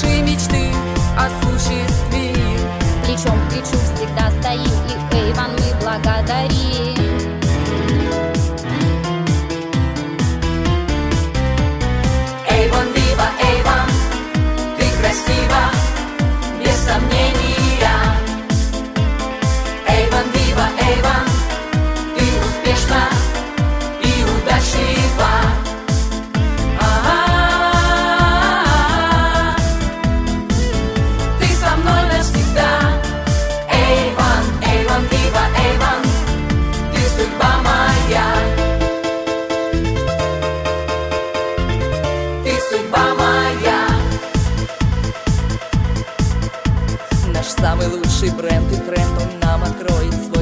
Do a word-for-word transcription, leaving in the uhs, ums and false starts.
наши мечты осуществим. Плечом к плечу всегда стоим, и Эйвон мы благодарим. Эйвон, вива, Эйвон, ты красива, без сомнения. Эйвон, вива, Эйвон, ты успешна и удачлива. А-а-а-а. Ты со мной навсегда. Эйвон, Эйвон, вива, Эйвон, ты судьба моя. Ты судьба моя. Наш самый лучший бренд и тренд, он нам откроет свой